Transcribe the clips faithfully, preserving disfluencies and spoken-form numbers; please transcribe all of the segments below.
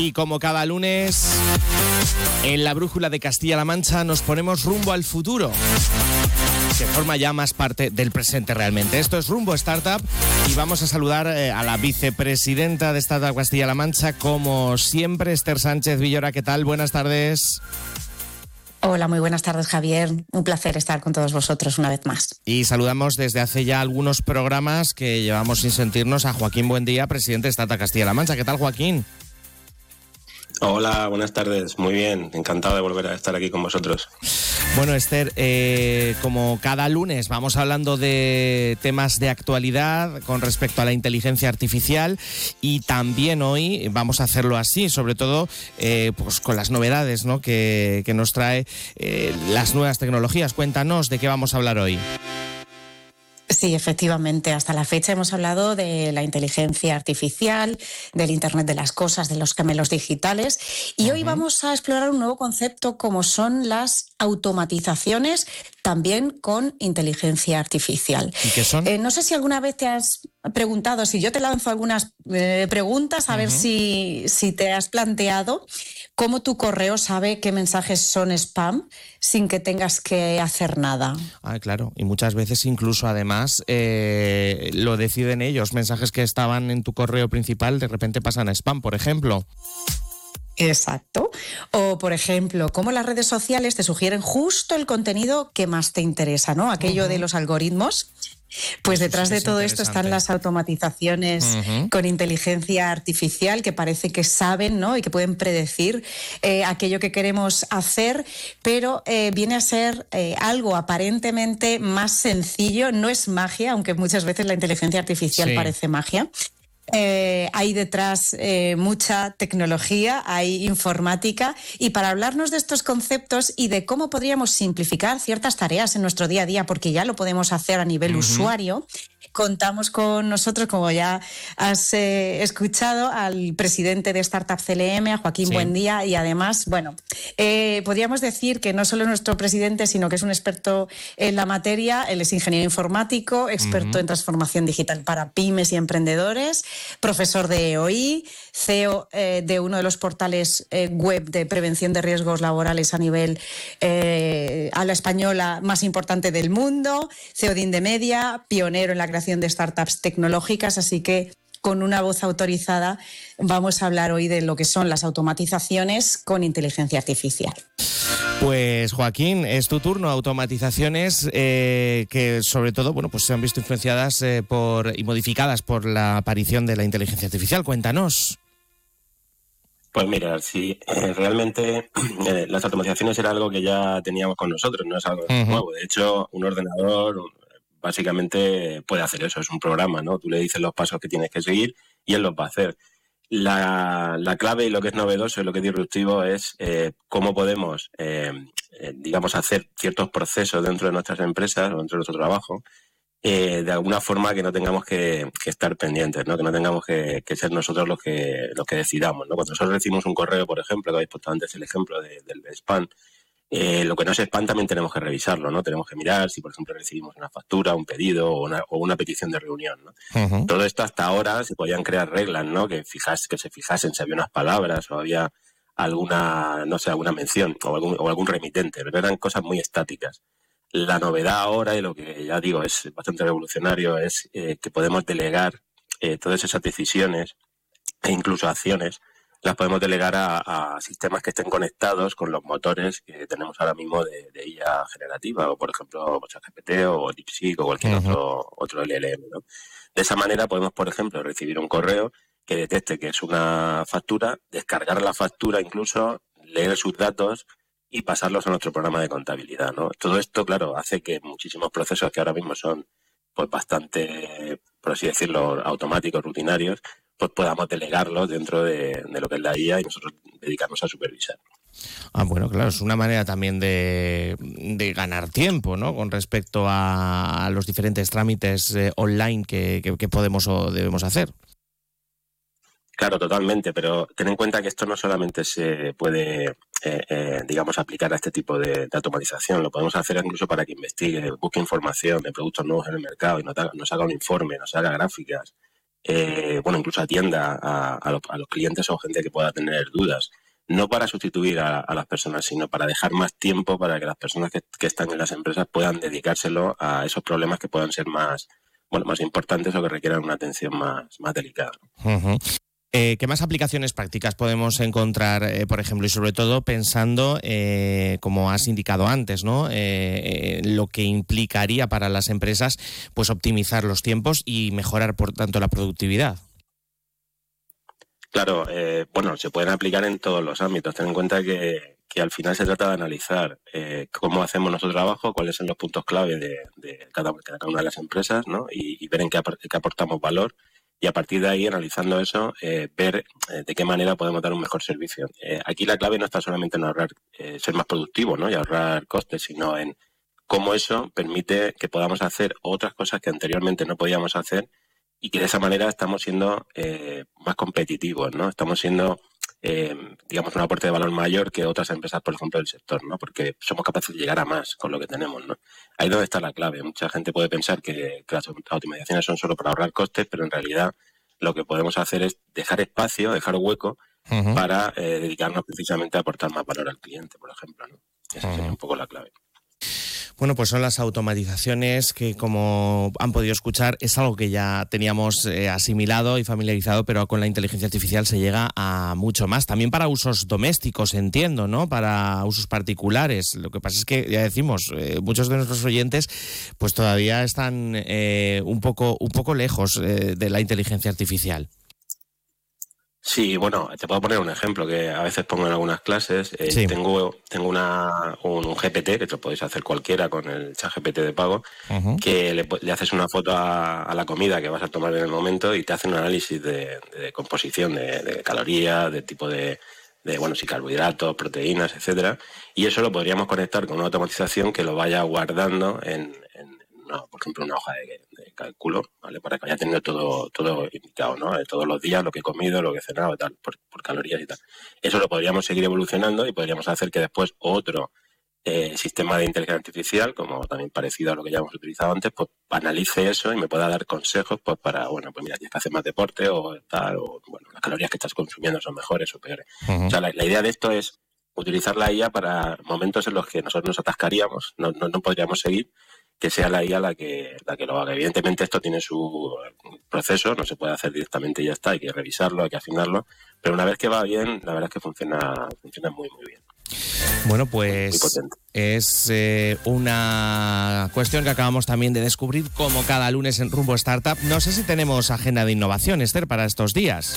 Y como cada lunes, en la Brújula de Castilla-La Mancha nos ponemos rumbo al futuro, que forma ya más parte del presente realmente. Esto es Rumbo Startup y vamos a saludar eh, a la vicepresidenta de Startup Castilla-La Mancha, como siempre, Esther Sánchez Villora. ¿Qué tal? Buenas tardes. Hola, muy buenas tardes, Javier. Un placer estar con todos vosotros una vez más. Y saludamos desde hace ya algunos programas que llevamos sin sentirnos a Joaquín Buendía, presidente de Startup Castilla-La Mancha. ¿Qué tal, Joaquín? Hola, buenas tardes. Muy bien, encantado de volver a estar aquí con vosotros. Bueno, Esther, eh, como cada lunes vamos hablando de temas de actualidad con respecto a la inteligencia artificial, y también hoy vamos a hacerlo así, sobre todo eh, pues con las novedades, ¿no?, que, que nos trae eh, las nuevas tecnologías. Cuéntanos de qué vamos a hablar hoy. Sí, efectivamente. Hasta la fecha hemos hablado de la inteligencia artificial, del Internet de las cosas, de los gemelos digitales, y uh-huh. hoy vamos a explorar un nuevo concepto como son las automatizaciones, también con inteligencia artificial. ¿Y qué son? Eh, no sé si alguna vez te has preguntado, si yo te lanzo algunas eh, preguntas, a uh-huh. ver si, si te has planteado cómo tu correo sabe qué mensajes son spam sin que tengas que hacer nada. Ah, claro, y muchas veces incluso además eh, lo deciden ellos. Mensajes que estaban en tu correo principal de repente pasan a spam, por ejemplo. Exacto. O, por ejemplo, cómo las redes sociales te sugieren justo el contenido que más te interesa, ¿no? Aquello uh-huh. de los algoritmos. Pues detrás sí, sí, de todo esto están las automatizaciones uh-huh. con inteligencia artificial, que parece que saben, ¿no?, y que pueden predecir eh, aquello que queremos hacer, pero eh, viene a ser eh, algo aparentemente más sencillo. No es magia, aunque muchas veces la inteligencia artificial sí. parece magia. Eh, hay detrás eh, mucha tecnología, hay informática, y para hablarnos de estos conceptos y de cómo podríamos simplificar ciertas tareas en nuestro día a día, porque ya lo podemos hacer a nivel uh-huh. usuario, contamos con nosotros, como ya has eh, escuchado, al presidente de Startup C L M, a Joaquín sí. Buendía, y además, bueno, eh, podríamos decir que no solo es nuestro presidente, sino que es un experto en la materia. Él es ingeniero informático, experto uh-huh. en transformación digital para pymes y emprendedores, profesor de E O I, C E O eh, de uno de los portales eh, web de prevención de riesgos laborales a nivel eh, a la española más importante del mundo, C E O de Indemedia, pionero en la creación de startups tecnológicas. Así que con una voz autorizada vamos a hablar hoy de lo que son las automatizaciones con inteligencia artificial. Pues Joaquín, es tu turno. Automatizaciones eh, que sobre todo, bueno, pues se han visto influenciadas eh, por y modificadas por la aparición de la inteligencia artificial. Cuéntanos. Pues mira, sí, eh, realmente eh, las automatizaciones era algo que ya teníamos con nosotros, no es algo uh-huh. nuevo. De hecho, un ordenador básicamente puede hacer eso, es un programa, ¿no? Tú le dices los pasos que tienes que seguir y él los va a hacer. La, la clave y lo que es novedoso y lo que es disruptivo es eh, cómo podemos, eh, eh, digamos, hacer ciertos procesos dentro de nuestras empresas o dentro de nuestro trabajo eh, de alguna forma que no tengamos que, que estar pendientes, ¿no? Que no tengamos que, que ser nosotros los que, los que decidamos, ¿no? Cuando nosotros recibimos un correo, por ejemplo, que habéis puesto antes el ejemplo de, del spam, Eh, lo que no es spam también tenemos que revisarlo, ¿no? Tenemos que mirar si, por ejemplo, recibimos una factura, un pedido o una, o una petición de reunión, ¿no? Uh-huh. Todo esto hasta ahora se podían crear reglas, ¿no? Que fijas, que se fijasen si había unas palabras o había alguna, no sé, alguna mención o algún, o algún remitente, pero eran cosas muy estáticas. La novedad ahora, y lo que ya digo es bastante revolucionario, es eh, que podemos delegar eh, todas esas decisiones e incluso acciones, las podemos delegar a, a sistemas que estén conectados con los motores que tenemos ahora mismo de, de I A generativa, o por ejemplo ChatGPT o DeepSeek o cualquier uh-huh. otro, otro L L M, ¿no? De esa manera podemos, por ejemplo, recibir un correo que detecte que es una factura, descargar la factura incluso, leer sus datos y pasarlos a nuestro programa de contabilidad, ¿no? Todo esto, claro, hace que muchísimos procesos que ahora mismo son pues bastante, por así decirlo, automáticos, rutinarios, pues podamos delegarlo dentro de, de lo que es la I A y nosotros dedicarnos a supervisar. Ah, bueno, claro, es una manera también de, de ganar tiempo, ¿no? Con respecto a, a los diferentes trámites eh, online que, que, que podemos o debemos hacer. Claro, totalmente, pero ten en cuenta que esto no solamente se puede, eh, eh, digamos, aplicar a este tipo de, de automatización, lo podemos hacer incluso para que investigue, busque información de productos nuevos en el mercado y nos haga, nos haga un informe, nos haga gráficas. eh, bueno, incluso atienda a, a, los, a los clientes o gente que pueda tener dudas. No para sustituir a, a las personas, sino para dejar más tiempo para que las personas que, que están en las empresas puedan dedicárselo a esos problemas que puedan ser más, bueno, más importantes o que requieran una atención más, más delicada. Uh-huh. Eh, ¿Qué más aplicaciones prácticas podemos encontrar, eh, por ejemplo, y sobre todo pensando, eh, como has indicado antes, ¿no? Eh, eh, lo que implicaría para las empresas, pues optimizar los tiempos y mejorar, por tanto, la productividad? Claro, eh, bueno, se pueden aplicar en todos los ámbitos. Ten en cuenta que, que al final se trata de analizar eh, cómo hacemos nuestro trabajo, cuáles son los puntos clave de, de cada, cada una de las empresas, ¿no? Y, y ver en qué, qué aportamos valor. Y a partir de ahí, analizando eso, eh, ver eh, de qué manera podemos dar un mejor servicio. Eh, aquí la clave no está solamente en ahorrar, eh, ser más productivo, ¿no? Y ahorrar costes, sino en cómo eso permite que podamos hacer otras cosas que anteriormente no podíamos hacer y que de esa manera estamos siendo eh, más competitivos, ¿no? Estamos siendo, eh, digamos, un aporte de valor mayor que otras empresas, por ejemplo, del sector, ¿no? Porque somos capaces de llegar a más con lo que tenemos, ¿no? Ahí es donde está la clave. Mucha gente puede pensar que, que las automatizaciones son solo para ahorrar costes, pero en realidad lo que podemos hacer es dejar espacio, dejar hueco uh-huh. para eh, dedicarnos precisamente a aportar más valor al cliente, por ejemplo, ¿no? Esa uh-huh. sería un poco la clave. Bueno, pues son las automatizaciones que, como han podido escuchar, es algo que ya teníamos eh, asimilado y familiarizado, pero con la inteligencia artificial se llega a mucho más. También para usos domésticos, entiendo, ¿no? Para usos particulares. Lo que pasa es que, ya decimos, eh, muchos de nuestros oyentes pues todavía están eh, un poco, un poco lejos eh, de la inteligencia artificial. Sí, bueno, te puedo poner un ejemplo que a veces pongo en algunas clases. Eh, sí. Tengo tengo una un, un G P T, que te lo podéis hacer cualquiera con el chat G P T de pago, uh-huh. que le, le haces una foto a, a la comida que vas a tomar en el momento y te hace un análisis de, de composición de, de calorías, de tipo de, de, bueno, si carbohidratos, proteínas, etcétera. Y eso lo podríamos conectar con una automatización que lo vaya guardando en, en una, por ejemplo, una hoja de, de cálculo, ¿vale? Para que vaya teniendo todo, todo indicado, ¿no? De todos los días, lo que he comido, lo que he cenado, tal, por, por calorías y tal. Eso lo podríamos seguir evolucionando y podríamos hacer que después otro eh, sistema de inteligencia artificial, como también parecido a lo que ya hemos utilizado antes, pues analice eso y me pueda dar consejos pues para, bueno, pues mira, tienes que hacer más deporte o tal, o bueno, las calorías que estás consumiendo son mejores o peores. Uh-huh. O sea, la, la idea de esto es utilizar la I A para momentos en los que nosotros nos atascaríamos, no, no, no podríamos seguir, que sea la I A la que, la que lo haga. Evidentemente esto tiene su proceso, no se puede hacer directamente y ya está, hay que revisarlo, hay que afinarlo, pero una vez que va bien, la verdad es que funciona, funciona muy, muy bien. Bueno, pues es eh, una cuestión que acabamos también de descubrir como cada lunes en Rumbo Startup. No sé si tenemos agenda de innovación, Esther, para estos días.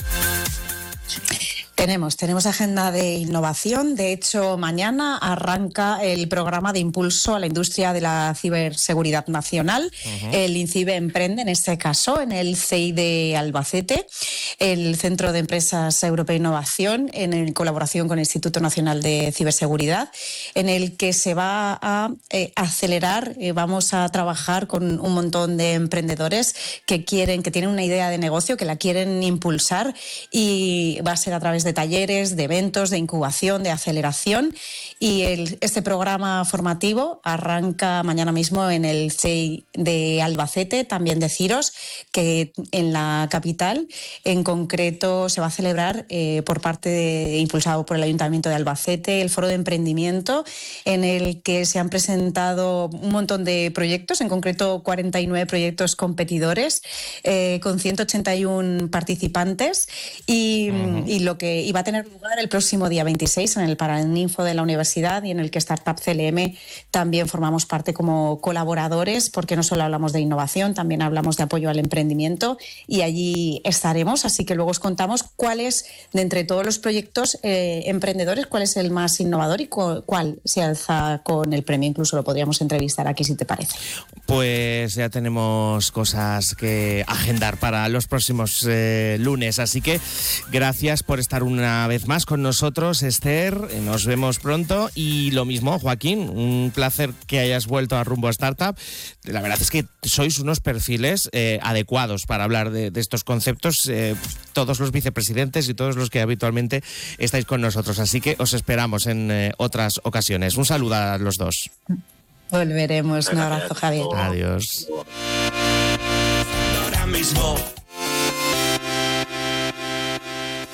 Tenemos, tenemos agenda de innovación. De hecho, mañana arranca el programa de impulso a la industria de la ciberseguridad nacional. Uh-huh. El INCIBE Emprende, en este caso, en el C I de Albacete, el Centro de Empresas Europea de Innovación, en colaboración con el Instituto Nacional de Ciberseguridad, en el que se va a eh, acelerar, eh, vamos a trabajar con un montón de emprendedores que quieren, que tienen una idea de negocio, que la quieren impulsar, y va a ser a través de talleres, de eventos, de incubación, de aceleración, y el, este programa formativo arranca mañana mismo en el C I de Albacete, también de Ciros, que en la capital en concreto se va a celebrar eh, por parte de, impulsado por el Ayuntamiento de Albacete, el Foro de Emprendimiento, en el que se han presentado un montón de proyectos, en concreto cuarenta y nueve proyectos competidores, eh, con ciento ochenta y uno participantes, y, uh-huh. y lo que y va a tener lugar el próximo día veintiséis en el Paraninfo de la Universidad, y en el que Startup C L M también formamos parte como colaboradores, porque no solo hablamos de innovación, también hablamos de apoyo al emprendimiento, y allí estaremos. Así que luego os contamos cuál es, de entre todos los proyectos eh, emprendedores, cuál es el más innovador y cu- cuál se alza con el premio. Incluso lo podríamos entrevistar aquí, si te parece. Pues ya tenemos cosas que agendar para los próximos eh, lunes, así que gracias por estar una vez más con nosotros, Esther. Nos vemos pronto, y lo mismo, Joaquín, un placer que hayas vuelto a Rumbo Startup. La verdad es que sois unos perfiles eh, adecuados para hablar de, de estos conceptos, eh, todos los vicepresidentes y todos los que habitualmente estáis con nosotros, así que os esperamos en eh, otras ocasiones. Un saludo a los dos. Volveremos. Un abrazo, Javier. Adiós. Ahora mismo